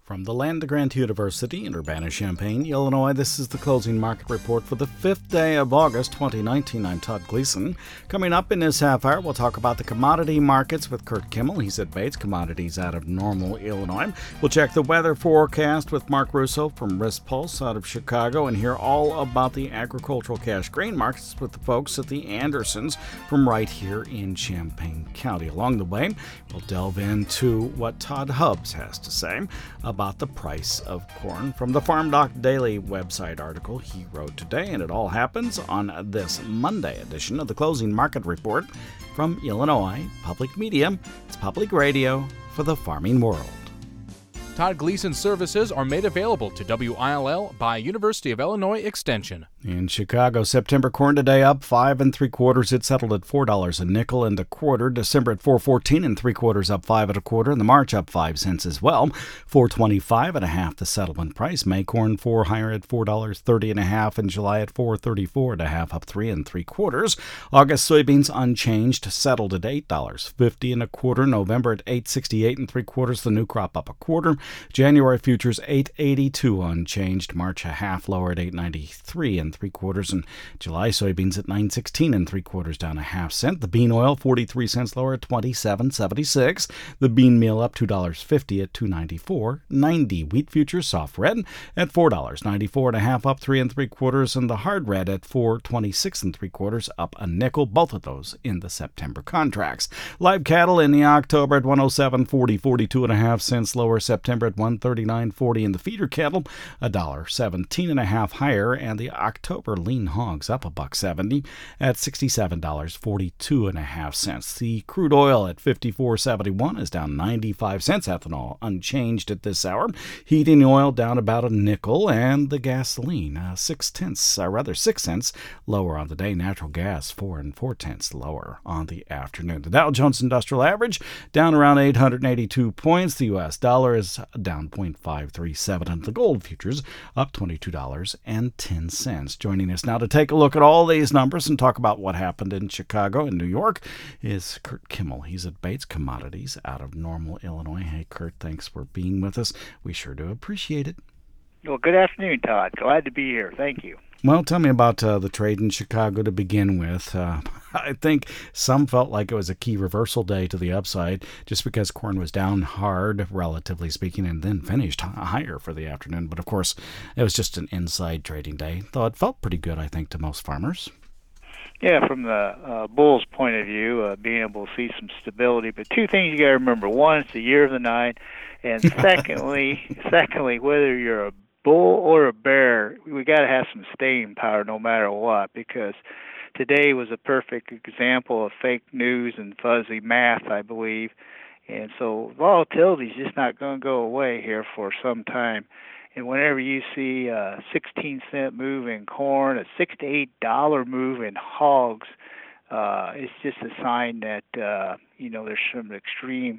From the Land-Grant University in Urbana-Champaign, Illinois, this is the closing market report for the 5th day of August 2019. I'm Todd Gleason. Coming up in this half hour, we'll talk about the commodity markets with Kurt Kimmel. He's at Bates Commodities out of Normal, Illinois. We'll check the weather forecast with Mark Russo from Risk Pulse out of Chicago and hear all about the agricultural cash grain markets with the folks at the Andersons from right here in Champaign County. Along the way, we'll delve into what Todd Hubbs has to say about the price of corn from the Farm Doc Daily website article he wrote today, and it all happens on this Monday edition of the Closing Market Report from Illinois Public Media. It's public radio for the farming world. Todd Gleason's services are made available to WILL by University of Illinois Extension. In Chicago, September corn today up 5 3/4. It settled at $4 a nickel and a quarter. December at 4.14 3/4, up 5 1/4, and the March up 5 cents as well. 4.25 1/2 the settlement price. May corn 4 higher at $4.30 1/2, and July at 4.34 1/2, up 3 3/4. August soybeans unchanged, settled at $8.50 1/4. November at 8.68 3/4. The new crop up a quarter. January futures 8.82 unchanged. March a half lower at 8.93 3/4, and July soybeans at 9.16 3/4, down a half cent. The bean oil 43 cents lower at 27.76. The bean meal up $2.50 at 2.94.90. Wheat futures soft red at $4.94 1/2, up 3 3/4, and the hard red at 4.26 3/4, up a nickel. Both of those in the September contracts. Live cattle in the October at 107.40, 42 1/2 cents lower. September at 139.40, and the feeder cattle $1.17 1/2 higher, and the October lean hogs up $1.70 at $67.42 1/2 cents. The crude oil at 54.71 is down 95 cents. Ethanol unchanged at this hour. Heating oil down about a nickel, and the gasoline 6 cents lower on the day. Natural gas 4 4/10 lower on the afternoon. The Dow Jones Industrial Average down around 882 points. The U.S. dollar is down 0.537, and the gold futures up $22.10. Joining us now to take a look at all these numbers and talk about what happened in Chicago and New York is Kurt Kimmel. He's at Bates Commodities out of Normal, Illinois. Hey, Kurt, thanks for being with us. We sure do appreciate it. Well, good afternoon, Todd. Glad to be here. Thank you. Well, tell me about the trade in Chicago to begin with. I think some felt like it was a key reversal day to the upside just because corn was down hard, relatively speaking, and then finished higher for the afternoon. But, of course, it was just an inside trading day, though it felt pretty good, I think, to most farmers. Yeah, from the Bulls' point of view, being able to see some stability. But two things you got to remember. One, it's the year of the nine. And secondly, whether you're a bull or a bear, we got to have some staying power no matter what, because today was a perfect example of fake news and fuzzy math, I believe. And so volatility is just not going to go away here for some time. And whenever you see a 16-cent move in corn, a $6 to $8 move in hogs, it's just a sign that there's some extreme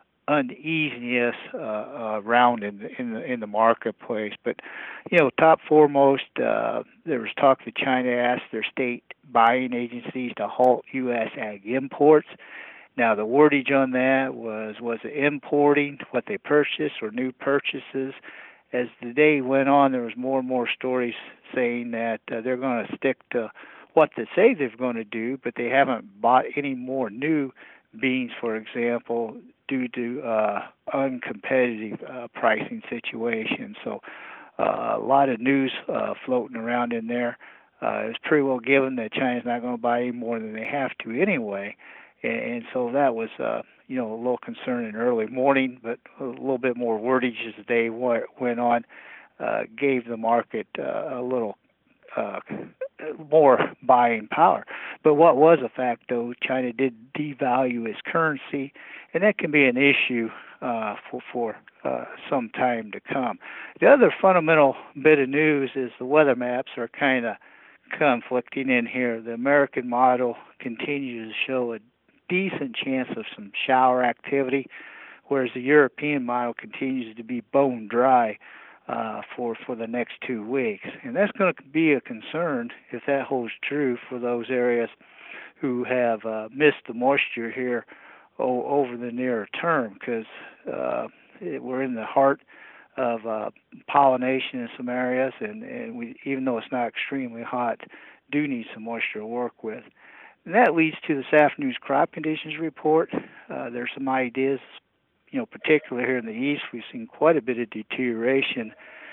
uneasiness around in the marketplace. But top foremost, there was talk that China asked their state buying agencies to halt U.S. ag imports. Now the wordage on that was it importing what they purchased or new purchases? As the day went on, there was more and more stories saying that they're going to stick to what they say they're going to do, but they haven't bought any more new beans, for example, due to uncompetitive pricing situations. So a lot of news floating around in there. It's pretty well given that China's not going to buy any more than they have to anyway. And so that was, a little concerning early morning, but a little bit more wordage as the day went on, gave the market a little more buying power. But what was a fact, though, China did devalue its currency, and that can be an issue for some time to come. The other fundamental bit of news is the weather maps are kind of conflicting in here. The American model continues to show a decent chance of some shower activity, whereas the European model continues to be bone dry for the next 2 weeks. And that's going to be a concern if that holds true for those areas who have missed the moisture here over the nearer term, because we're in the heart pollination in some areas, and we, even though it's not extremely hot, do need some moisture to work with. And that leads to this afternoon's crop conditions report. There's some ideas, particularly here in the east, we've seen quite a bit of deterioration.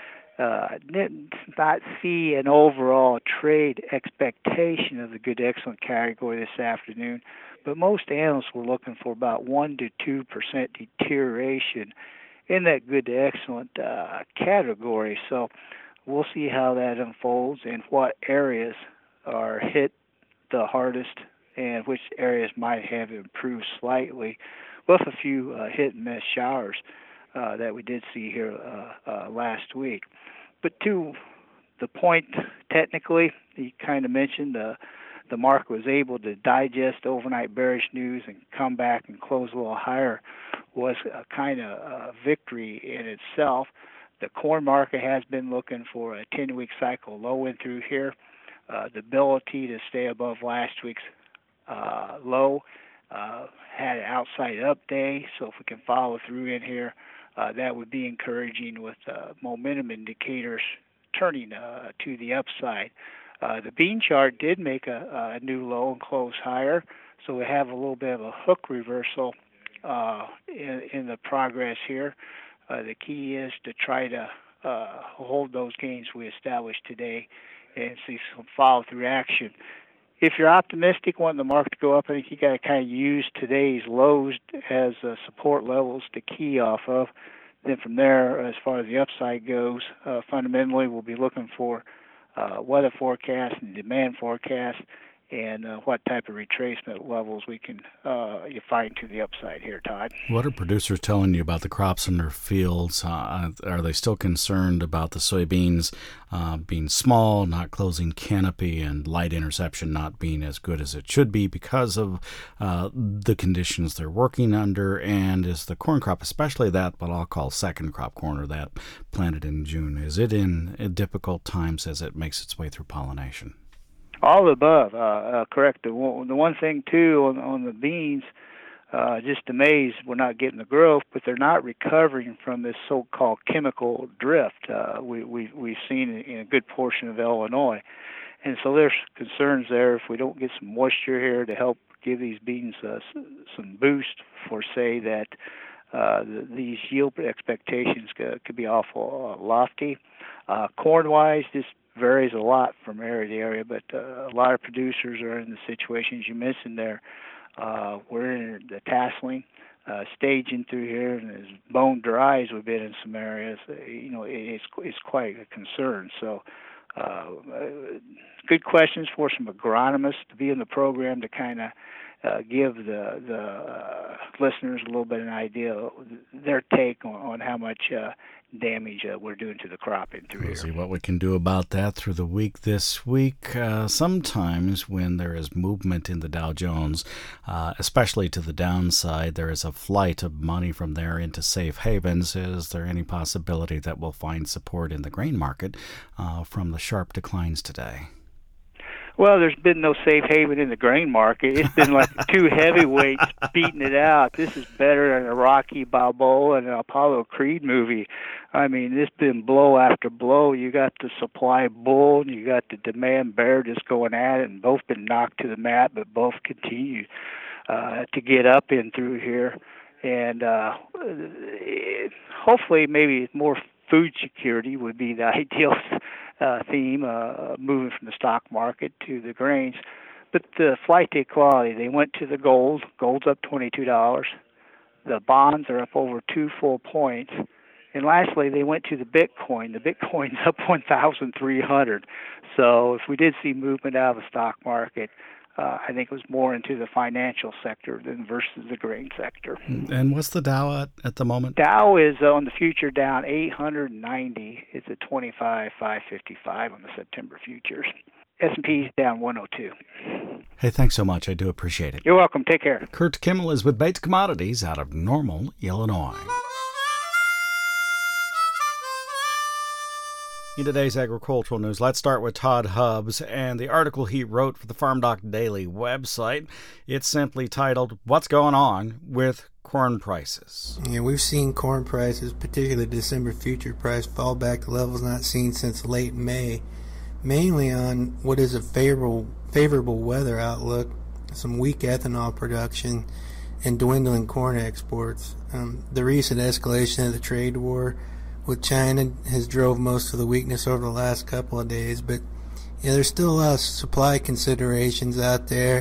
Did not see an overall trade expectation of the good to excellent category this afternoon, but most analysts were looking for about 1 to 2% deterioration in that good to excellent category. So we'll see how that unfolds and what areas are hit the hardest and which areas might have improved slightly, with a few hit and miss showers that we did see here last week. But to the point, technically, you kind of mentioned the market was able to digest overnight bearish news and come back and close a little higher, was a kind of a victory in itself. The corn market has been looking for a 10-week cycle low in through here. The ability to stay above last week's low had an outside up day, so if we can follow through in here, that would be encouraging with momentum indicators turning to the upside. The bean chart did make a new low and close higher, so we have a little bit of a hook reversal in the progress here. The key is to try to hold those gains we established today and see some follow-through action. If you're optimistic, wanting the market to go up, I think you got to kind of use today's lows as support levels to key off of. Then from there, as far as the upside goes, fundamentally we'll be looking for weather forecast and demand forecast, and what type of retracement levels we can you find to the upside here, Todd. What are producers telling you about the crops in their fields? Are they still concerned about the soybeans being small, not closing canopy, and light interception not being as good as it should be because of the conditions they're working under? And is the corn crop, especially that what I'll call second crop corn, or that planted in June, is it in difficult times as it makes its way through pollination? All the above, correct. The one thing, too, on the beans, just amazed we're not getting the growth, but they're not recovering from this so-called chemical drift we've seen in a good portion of Illinois. And so there's concerns there if we don't get some moisture here to help give these beans some boost for, say, that these yield expectations could be awful lofty. Corn-wise, just varies a lot from area to area, but a lot of producers are in the situations you mentioned there. We're in the tasseling, staging through here, and as bone dry as we've been in some areas, it's quite a concern. So good questions for some agronomists to be in the program to kind of give the listeners a little bit of an idea of their take on how much damage we're doing to the crop in through here. We'll see what we can do about that through the week this week. Sometimes when there is movement in the Dow Jones, especially to the downside, there is a flight of money from there into safe havens. Is there any possibility that we'll find support in the grain market from the sharp declines today? Well, there's been no safe haven in the grain market. It's been like two heavyweights beating it out. This is better than a Rocky Balboa and an Apollo Creed movie. I mean, it's been blow after blow. You got the supply bull and you got the demand bear just going at it, and both been knocked to the mat, but both continue to get up in through here. And hopefully maybe more food security would be the ideal theme, moving from the stock market to the grains. But the flight to equality, they went to the gold. Gold's up $22. The bonds are up over 2 full points. And lastly, they went to the Bitcoin. The Bitcoin's up 1,300. So if we did see movement out of the stock market, I think it was more into the financial sector than versus the grain sector. And what's the Dow at the moment? Dow is on the future down 890. It's at 25,555 on the September futures. S&P's down 102. Hey, thanks so much. I do appreciate it. You're welcome. Take care. Kurt Kimmel is with Bates Commodities out of Normal, Illinois. In today's agricultural news, let's start with Todd Hubbs and the article he wrote for the Farm Doc Daily website. It's simply titled, "What's Going On with Corn Prices?" Yeah, we've seen corn prices, particularly the December future price, fall back to levels not seen since late May, mainly on what is a favorable weather outlook, some weak ethanol production, and dwindling corn exports. The recent escalation of the trade war with China has drove most of the weakness over the last couple of days, but there's still a lot of supply considerations out there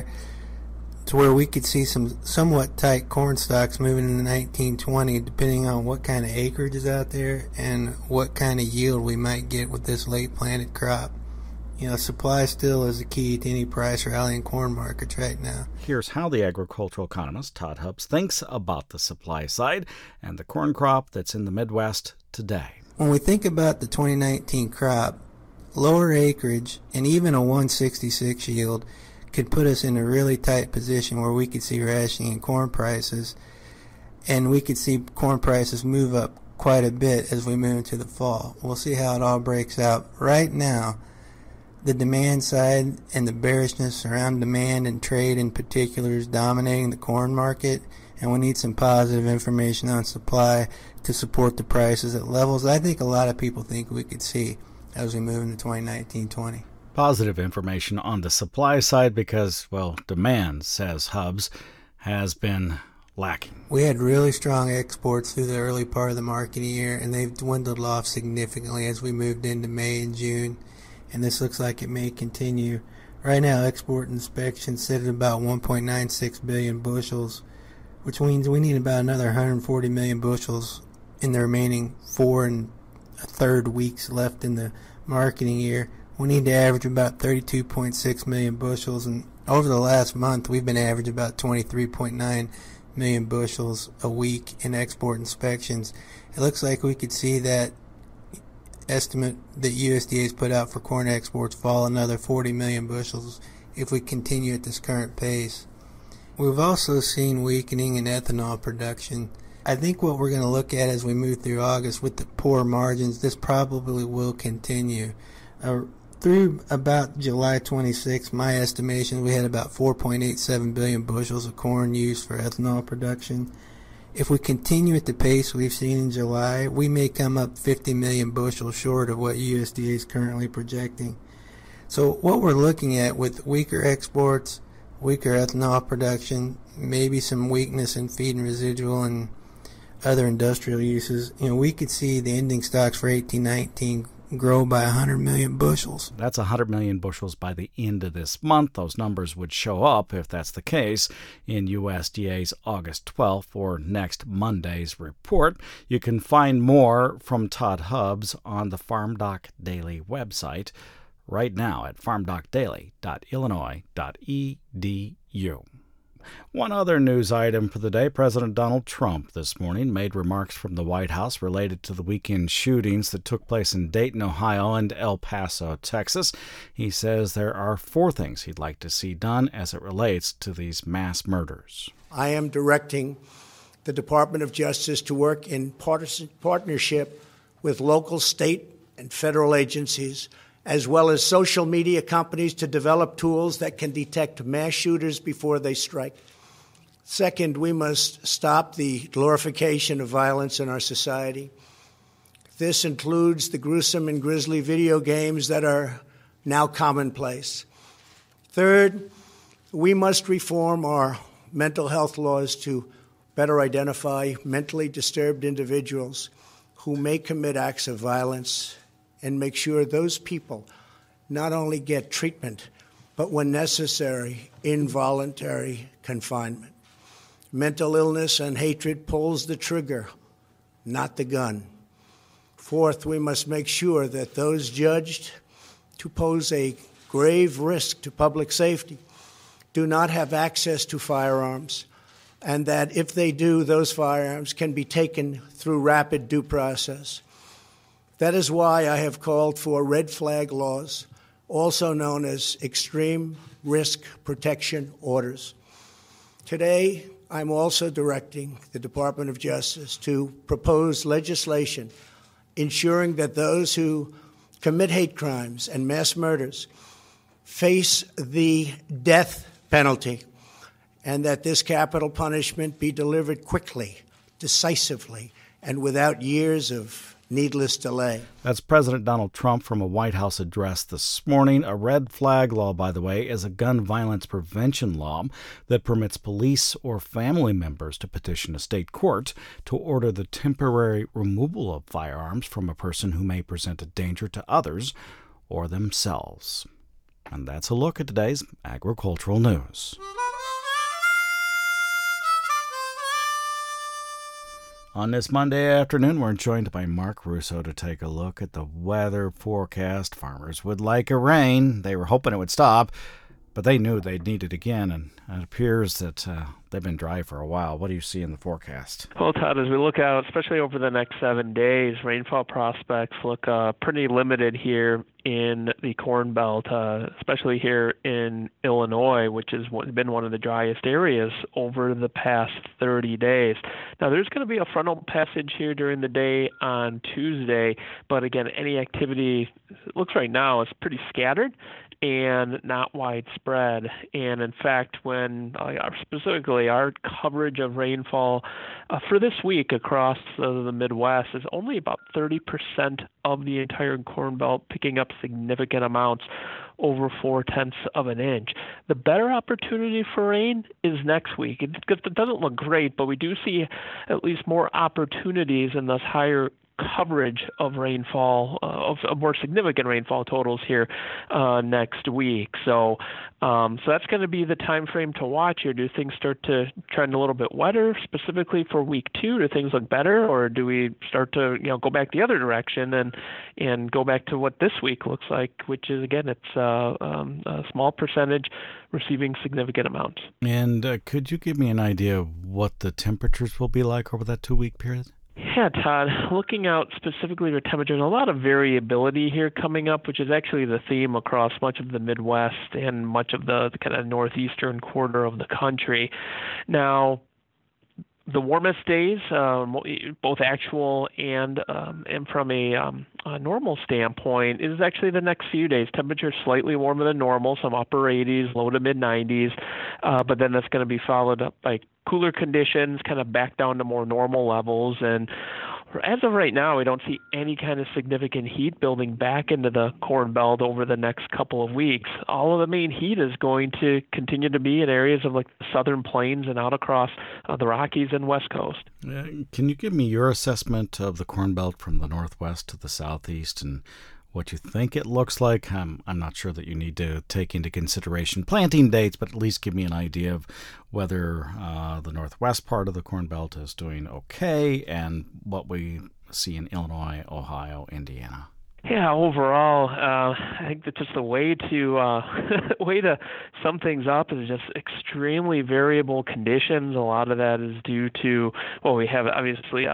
to where we could see some somewhat tight corn stocks moving into 1920, depending on what kind of acreage is out there and what kind of yield we might get with this late planted crop. Supply still is the key to any price rally in corn markets right now. Here's how the agricultural economist Todd Hubbs thinks about the supply side and the corn crop that's in the Midwest today. When we think about the 2019 crop, lower acreage and even a 166 yield could put us in a really tight position where we could see rationing in corn prices, and we could see corn prices move up quite a bit as we move into the fall. We'll see how it all breaks out. Right now, the demand side and the bearishness around demand and trade in particular is dominating the corn market, and we need some positive information on supply to support the prices at levels I think a lot of people think we could see as we move into 2019-20. Positive information on the supply side because, demand, says Hubbs, has been lacking. We had really strong exports through the early part of the marketing year, and they've dwindled off significantly as we moved into May and June, and this looks like it may continue. Right now, export inspections sit at about 1.96 billion bushels, which means we need about another 140 million bushels in the remaining 4 1/3 weeks left in the marketing year. We need to average about 32.6 million bushels, and over the last month, we've been averaging about 23.9 million bushels a week in export inspections. It looks like we could see that estimate that USDA has put out for corn exports fall another 40 million bushels if we continue at this current pace. We've also seen weakening in ethanol production. I think what we're going to look at as we move through August with the poor margins, this probably will continue. Through about July 26, my estimation, we had about 4.87 billion bushels of corn used for ethanol production. If we continue at the pace we've seen in July, we may come up 50 million bushels short of what USDA is currently projecting. So what we're looking at with weaker exports, weaker ethanol production, maybe some weakness in feed and residual and other industrial uses, we could see the ending stocks for 18-19 grow by 100 million bushels. That's 100 million bushels by the end of this month. Those numbers would show up, if that's the case, in USDA's August 12th or next Monday's report. You can find more from Todd Hubbs on the Farm Doc Daily website right now at farmdocdaily.illinois.edu. One other news item for the day. President Donald Trump this morning made remarks from the White House related to the weekend shootings that took place in Dayton, Ohio, and El Paso, Texas. He says there are 4 things he'd like to see done as it relates to these mass murders. I am directing the Department of Justice to work in partnership with local, state, and federal agencies, as well as social media companies, to develop tools that can detect mass shooters before they strike. Second, we must stop the glorification of violence in our society. This includes the gruesome and grisly video games that are now commonplace. Third, we must reform our mental health laws to better identify mentally disturbed individuals who may commit acts of violence and make sure those people not only get treatment, but when necessary, involuntary confinement. Mental illness and hatred pulls the trigger, not the gun. Fourth, we must make sure that those judged to pose a grave risk to public safety do not have access to firearms, and that if they do, those firearms can be taken through rapid due process. That is why I have called for red flag laws, also known as extreme risk protection orders. Today, I'm also directing the Department of Justice to propose legislation ensuring that those who commit hate crimes and mass murders face the death penalty, and that this capital punishment be delivered quickly, decisively, and without years of needless delay. That's President Donald Trump from a White House address this morning. A red flag law, by the way, is a gun violence prevention law that permits police or family members to petition a state court to order the temporary removal of firearms from a person who may present a danger to others or themselves. And that's a look at today's agricultural news. On this Monday afternoon, we're joined by Mark Russo to take a look at the weather forecast. Farmers would like a rain. They were hoping it would stop, but they knew they'd need it again, and it appears that they've been dry for a while. What do you see in the forecast? Well, Todd, as we look out, especially over the next 7 days, rainfall prospects look pretty limited here in the Corn Belt, especially here in Illinois, which has been one of the driest areas over the past 30 days. Now, there's going to be a frontal passage here during the day on Tuesday, but again, any activity, it looks right now, is pretty scattered and not widespread. And in fact, when specifically our coverage of rainfall for this week across the Midwest is only about 30% of the entire Corn Belt, picking up significant amounts, over 0.4 of an inch. The better opportunity for rain is next week. It doesn't look great, but we do see at least more opportunities and thus higher coverage of rainfall, of more significant rainfall totals here next week. So that's going to be the time frame to watch here. Do things start to trend a little bit wetter, specifically for week 2? Do things look better, or do we start to go back the other direction and go back to what this week looks like, which is, again, it's a small percentage receiving significant amounts. And could you give me an idea of what the temperatures will be like over that 2-week period? Yeah, Todd, looking out specifically for temperatures, a lot of variability here coming up, which is actually the theme across much of the Midwest and much of the kind of northeastern quarter of the country. Now, the warmest days, both actual and from a normal standpoint, is actually the next few days. Temperatures slightly warmer than normal, some upper 80s, low to mid 90s, but then that's going to be followed up by cooler conditions, kind of back down to more normal levels. And as of right now, we don't see any kind of significant heat building back into the Corn Belt over the next couple of weeks. All of the main heat is going to continue to be in areas of like the southern plains and out across the Rockies and West Coast. Can you give me your assessment of the Corn Belt from the northwest to the southeast and what you think it looks like? I'm not sure that you need to take into consideration planting dates, but at least give me an idea of whether the northwest part of the Corn Belt is doing okay and what we see in Illinois, Ohio, Indiana. Yeah, overall, I think that just the way to sum things up is just extremely variable conditions. A lot of that is due to, well, we have obviously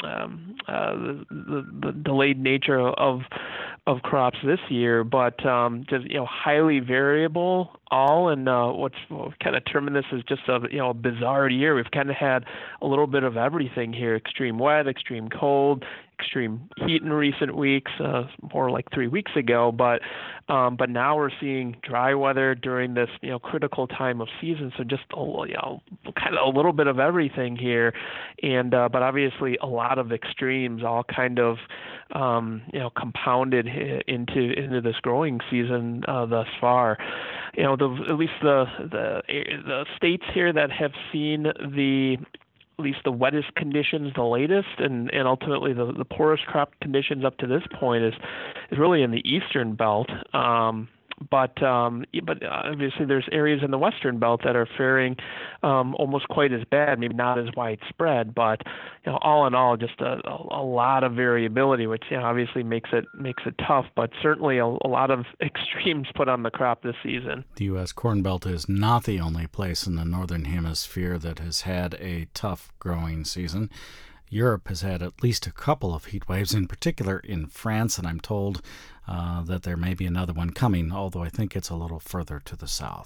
the delayed nature of crops this year, but just highly variable. And what's kind of terming this is just a bizarre year. We've kind of had a little bit of everything here: extreme wet, extreme cold, extreme heat in recent weeks, more like 3 weeks ago. But now we're seeing dry weather during this critical time of season. So just kind of a little bit of everything here, and but obviously a lot of extremes, all kind of compounded into this growing season thus far. At least the states here that have seen at least the wettest conditions the latest, and ultimately the poorest crop conditions up to this point is really in the eastern belt. But obviously there's areas in the western belt that are faring almost quite as bad, maybe not as widespread, but all in all, just a lot of variability, which obviously makes it tough, but certainly a lot of extremes put on the crop this season. The U.S. Corn Belt is not the only place in the northern hemisphere that has had a tough growing season. Europe has had at least a couple of heat waves, in particular in France, and I'm told that there may be another one coming, although I think it's a little further to the south.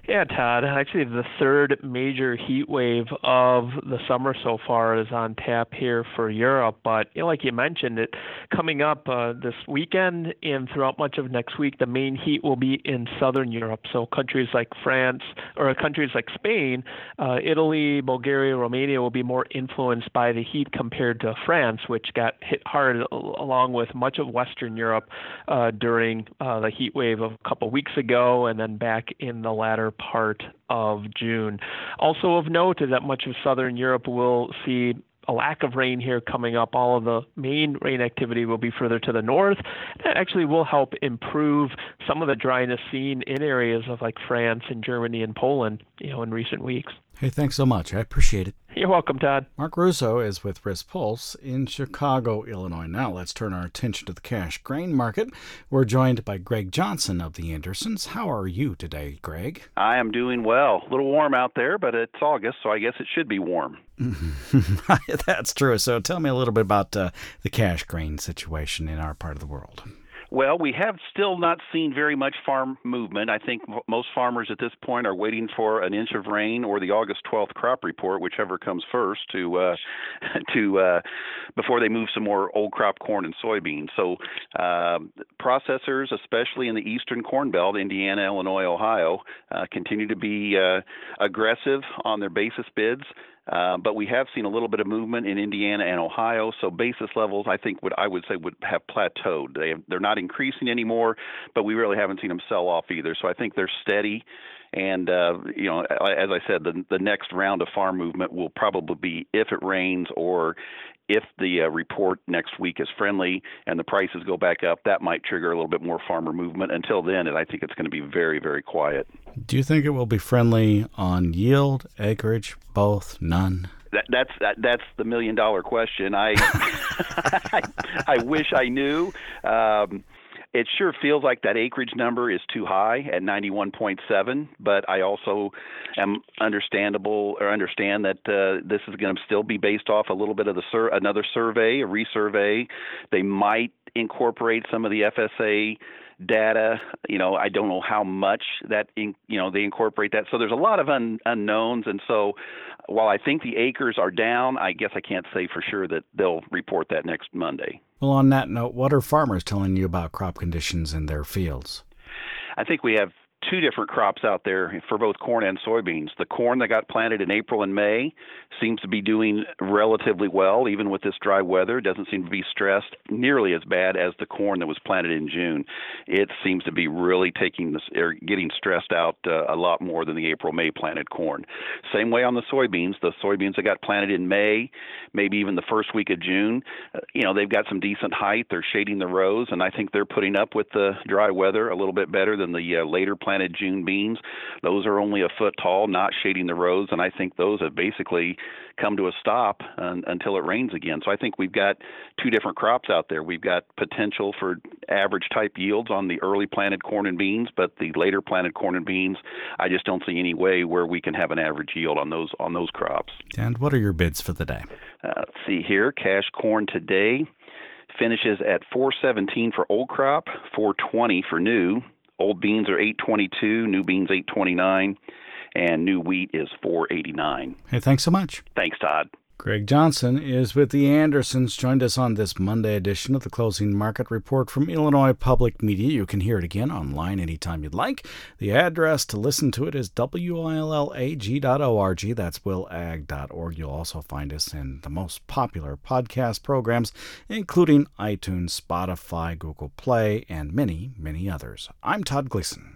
Yeah, Todd. Actually, the third major heat wave of the summer so far is on tap here for Europe. But like you mentioned, it coming up this weekend and throughout much of next week, the main heat will be in southern Europe. So countries like France or countries like Spain, Italy, Bulgaria, Romania will be more influenced by the heat compared to France, which got hit hard along with much of Western Europe during the heat wave of a couple weeks ago, and then back in the latter part of June. Also of note is that much of southern Europe will see a lack of rain here coming up. All of the main rain activity will be further to the north. That actually will help improve some of the dryness seen in areas of like France and Germany and Poland, in recent weeks. Hey, thanks so much. I appreciate it. You're welcome, Todd. Mark Russo is with Risk Pulse in Chicago, Illinois. Now let's turn our attention to the cash grain market. We're joined by Greg Johnson of the Andersons. How are you today, Greg? I am doing well. A little warm out there, but it's August, so I guess it should be warm. That's true. So tell me a little bit about the cash grain situation in our part of the world. Well, we have still not seen very much farm movement. I think most farmers at this point are waiting for an inch of rain or the August 12th crop report, whichever comes first, to before they move some more old crop corn and soybeans. So processors, especially in the eastern corn belt, Indiana, Illinois, Ohio, continue to be aggressive on their basis bids. But we have seen a little bit of movement in Indiana and Ohio, so basis levels I think would have plateaued. They're not increasing anymore, but we really haven't seen them sell off either. So I think they're steady. And, as I said, the next round of farm movement will probably be if it rains or if the report next week is friendly and the prices go back up. That might trigger a little bit more farmer movement. Until then, I think it's going to be very, very quiet. Do you think it will be friendly on yield, acreage, both, none? That's the $1 million question. I wish I knew. It sure feels like that acreage number is too high at 91.7, but I also understand that this is going to still be based off a little bit of another survey, a resurvey. They might incorporate some of the FSA data. I don't know how much that they incorporate that. So there's a lot of unknowns, and so while I think the acres are down, I guess I can't say for sure that they'll report that next Monday. Well, on that note, what are farmers telling you about crop conditions in their fields? I think we have two different crops out there for both corn and soybeans. The corn that got planted in April and May seems to be doing relatively well, even with this dry weather. It doesn't seem to be stressed nearly as bad as the corn that was planted in June. It seems to be really getting stressed out a lot more than the April-May planted corn. Same way on the soybeans. The soybeans that got planted in May, maybe even the first week of June, they've got some decent height. They're shading the rows, and I think they're putting up with the dry weather a little bit better than the later planted June beans. Those are only a foot tall, not shading the rows, and I think those have basically come to a stop until it rains again. So I think we've got two different crops out there. We've got potential for average type yields on the early planted corn and beans, but the later planted corn and beans, I just don't see any way where we can have an average yield on those crops. And what are your bids for the day? Let's see here. Cash corn today finishes at $4.17 for old crop, $4.20 for new. Old beans are $8.22, new beans $8.29, and new wheat is $4.89. Hey, thanks so much. Thanks, Todd. Greg Johnson is with the Andersons, joined us on this Monday edition of the Closing Market Report from Illinois Public Media. You can hear it again online anytime you'd like. The address to listen to it is willag.org. That's willag.org. You'll also find us in the most popular podcast programs, including iTunes, Spotify, Google Play, and many, many others. I'm Todd Gleason.